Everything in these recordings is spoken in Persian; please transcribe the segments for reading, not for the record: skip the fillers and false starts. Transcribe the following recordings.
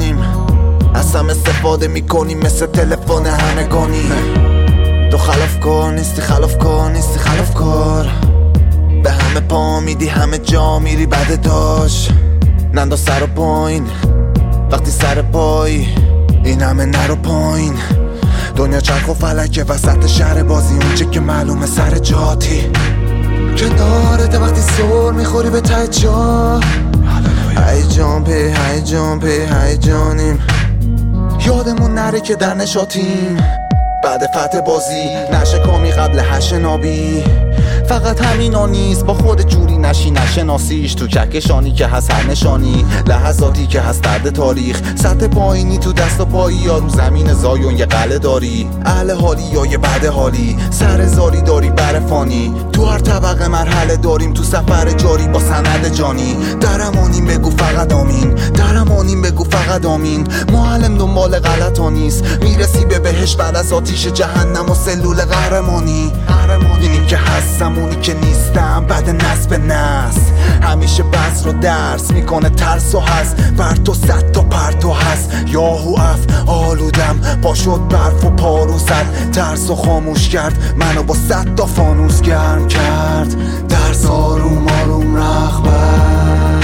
جانیم. از هم استفاده میکنیم مثل تلفن همگانی. تو خلاف کار نیستی، خلاف کار نیستی، خلاف کار. به همه پا میدی، همه جا میری بده داشت. نندو سر و پایین وقتی سر پایی، این همه نرو پایین. دنیا چرخ و فلکه وسط شهر بازی، اونچه که معلومه سر جاتی. کنارت وقتی سر میخوری به ته جا. هی جامپی هی جامپی هی جانیم. یادمون نره که در نشاتیم بعد فتح بازی، نشه کامی قبل هش نابی. فقط همینا نیست، با خود جوری نشی نشناسیش. تو کهکشانی که هست هر نشانی، لحظاتی که هست درد تاریخ. سطح پایینی تو دست و پایی، یا رو زمین زایون یه قله داری. اهل حالی یا یه بعد حالی، سر زاری داری بر فانی. تو هر طبقه مرحله داریم، تو سفر جاری با سند جانی. درمانیم بگو فقط آمین، درمانیم بگو فقط آمین. معلم دنبال غلطا نیست، میرسی به بهش بعد از آتیش جهنم و سلول قهرمانی. اینی که هستم اونی که نیستم، بعد نسل به نسل. همیشه بس رو درس میکنه ترس و هست. پرتو صد تا پرتو هست، یاهو اف آلودم. پا شد برف و پارو زد، ترس و خاموش کرد. منو با 100 تا فانوس گرم کرد. درس آروم آروم رغبت.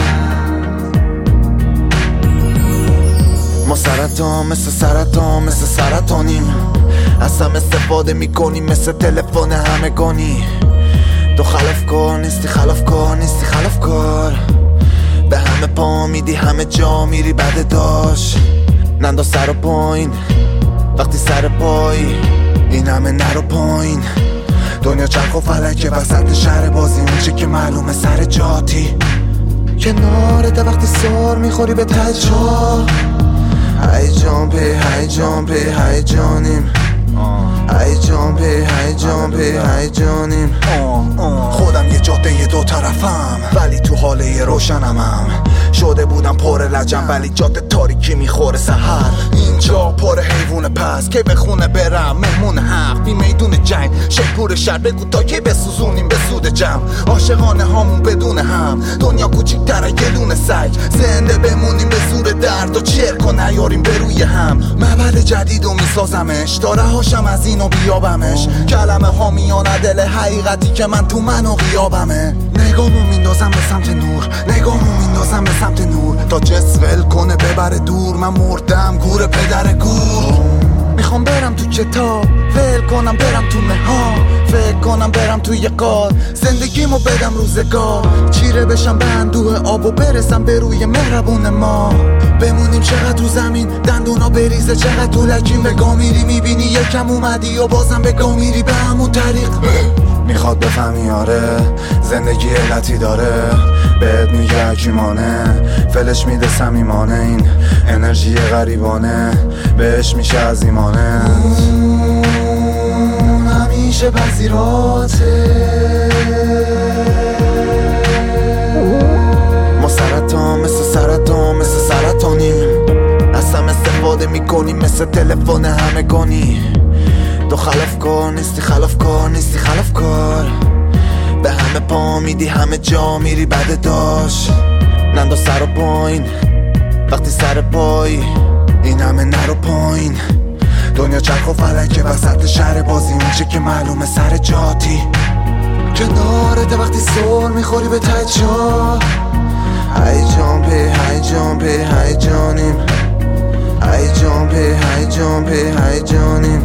ما سرطان مثل سرطان مثل سرطانیم. از هم استفاده میکنیم مثل تلفن همگانی. تو خلاف کار نیستی، خلاف کار نیستی، خلاف کار. به همه پا میدی، همه جا میری بده داشت. نندو سر و پایین وقتی سر پایی، این همه نرو پایین. دنیا چرخ و فلکه وسط شهر بازی، اونچه که معلومه سر جاتی. کنارت وقتی سر میخوری به ته جا. هی جامپی هی جامپی هی جانیم. هی جامپی هی جامپی هی جانیم. خودم یه جاده دو طرفم، ولی تو حاله روشنمم. شده بودم پر لجم، ولی جاده تاریکی میخوره سحر. اینجا پر حیوان پس که به خونه برم. مهمون حق بی میدون جنگ، شکور شهر بگو تا که بسوزونیم به سود جمع. عاشقانه هامون بدون هم، دنیا کوچیک‌تره گلون سگ. زنده بمونیم به زور درد و چرک و نیاریم به روی هم. معبد جدید و میسازمش تا رهاشم از اینو بیابمش. کلمه ها میانه دل حقیقتی که من تو منو غیابمه. نگامو میندازم به سمت نور، نگامو میندازم به سمت نور. تا جس ول کنه ببره دور، من مردم گور پدر گور. میخوام برم تو کتاب ول کنم، برم تو نهار فکر کنم، برم تو یه قار. زندگیمو بدم روزگار، چیره بشم به اندوه آب و برسم به روی مهربون ما. بمونیم چقدر تو زمین دندونا بریزه، چقدر تو لکیم به گا میری. میبینی یکم اومدی و بازم به گا میری به همون طریق. میخواد بفهمی آره زندگی علتی داره، بهت میگه حکیمانه، فلش میده صمیمانه. این انرژی غریبانه بهش میشه عظیمانه. همیشه پذیراته. ما سرطان مثل سرطان مثل سرطانیم. از هم استفاده میکنیم مثل تلفن همگانی. تو خلاف کار نیستی، خلاف کار نیستی، خلاف کار. به همه پا میدی، همه جا میری بده داشت. نندو سر و پایین وقتی سر پایی، این همه نرو پایین. دنیا چرخ و فلکه وسط شهر بازی، اونچه که معلومه سر جاتی. کنارت وقتی سر میخوری به ته جا. هی جامپی هی جامپی هی جانیم. هی جامپی هی جامپی هی جانیم.